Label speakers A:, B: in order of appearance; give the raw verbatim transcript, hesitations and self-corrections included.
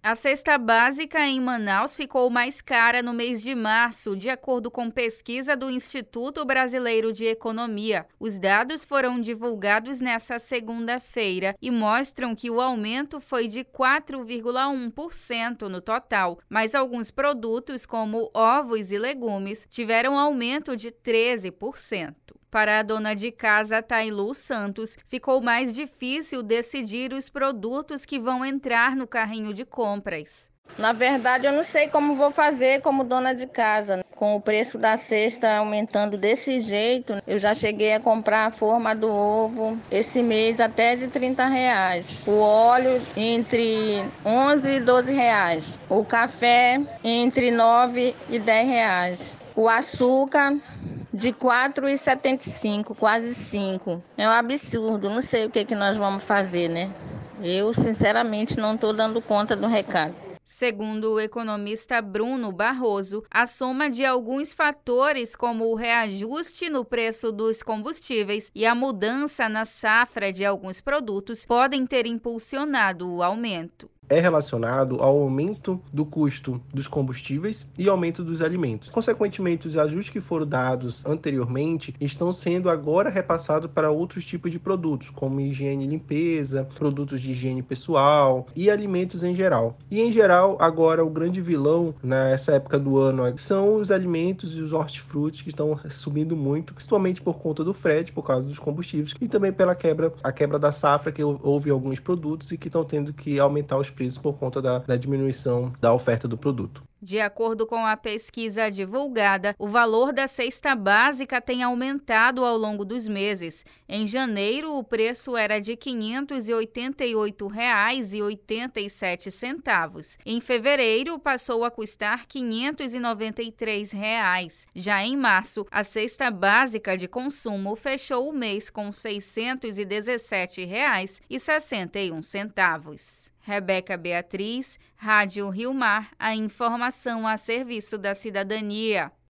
A: A cesta básica em Manaus ficou mais cara no mês de março, de acordo com pesquisa do Instituto Brasileiro de Economia. Os dados foram divulgados nesta segunda-feira e mostram que o aumento foi de quatro vírgula um por cento no total, mas alguns produtos, como ovos e legumes, tiveram aumento de treze por cento. Para a dona de casa Tailu Santos, ficou mais difícil decidir os produtos que vão entrar no carrinho de compras.
B: Na verdade, eu não sei como vou fazer como dona de casa. Com o preço da cesta aumentando desse jeito, eu já cheguei a comprar a forma do ovo esse mês até de trinta reais. O óleo entre onze e doze reais. O café entre nove e dez reais. O açúcar de quatro reais e setenta e cinco centavos, quase cinco. É um absurdo, não sei o que, que nós vamos fazer, né? Eu, sinceramente, não estou dando conta do recado.
A: Segundo o economista Bruno Barroso, a soma de alguns fatores, como o reajuste no preço dos combustíveis e a mudança na safra de alguns produtos, podem ter impulsionado o aumento.
C: É relacionado ao aumento do custo dos combustíveis e aumento dos alimentos. Consequentemente, os ajustes que foram dados anteriormente estão sendo agora repassados para outros tipos de produtos, como higiene e limpeza, produtos de higiene pessoal e alimentos em geral. E em geral, agora o grande vilão nessa época do ano são os alimentos e os hortifrutis, que estão subindo muito, principalmente por conta do frete, por causa dos combustíveis, e também pela quebra, a quebra da safra que houve em alguns produtos e que estão tendo que aumentar os preços por conta da, da diminuição da oferta do produto.
A: De acordo com a pesquisa divulgada, o valor da cesta básica tem aumentado ao longo dos meses. Em janeiro, o preço era de quinhentos e oitenta e oito reais e oitenta e sete centavos. Em fevereiro, passou a custar quinhentos e noventa e três reais. Já em março, a cesta básica de consumo fechou o mês com seiscentos e dezessete reais e sessenta e um centavos. Rebeca Beatriz, Rádio Rio Mar, a informação a serviço da cidadania.